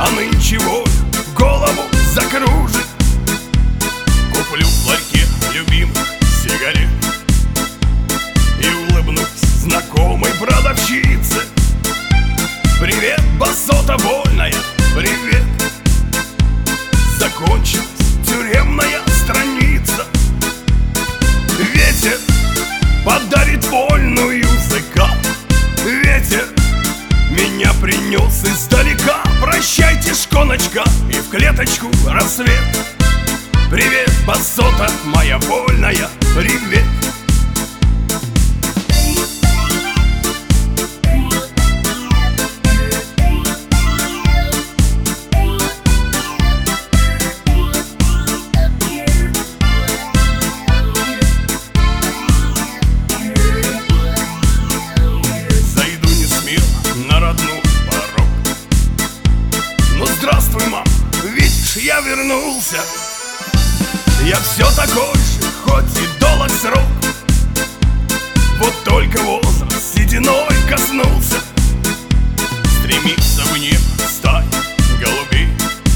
а нынче воля голову закружит. Куплю в ларьке любимых сигарет и улыбнусь знакомой продавщице. Привет, басота вольная, привет. Закончилась тюремная страница. Ветер подарит вольную языка. Ветер меня принес издалека. Прощайте, шконочка, и в клеточку рассвет. Привет, басота моя вольная, привет. Зайду не смело на родной порог. Ну здравствуй, мам, видишь, я вернулся. Я все такой же, хоть и долг срок. Вот только возраст сединой коснулся. Стремится в небо стая голубей,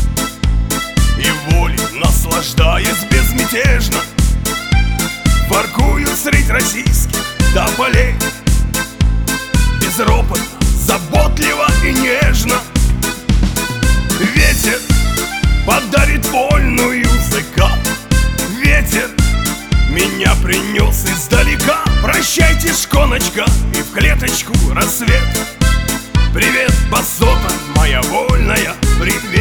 и волей наслаждаясь безмятежно воркуют средь российских тополей. Безропотно, заботливо и нежно. Ветер подарит вольную языка. Ветер меня принес издалека. Прощайте, шконочка, и в клеточку рассвет. Привет, басота моя вольная, привет.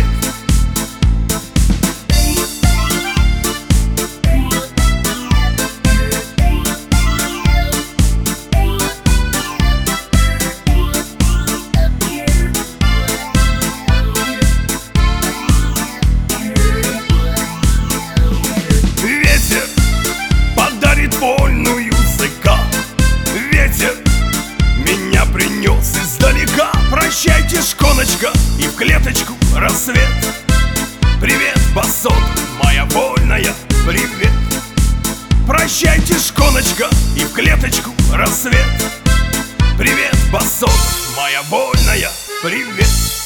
Ветер подарит вольную языка. Ветер меня принес издалека. Прощайте, шконочка, и в клеточку рассвет. Привет, басота моя вольная, привет. Прощайте, шконочка, и в клеточку рассвет. Привет, басота моя вольная, привет.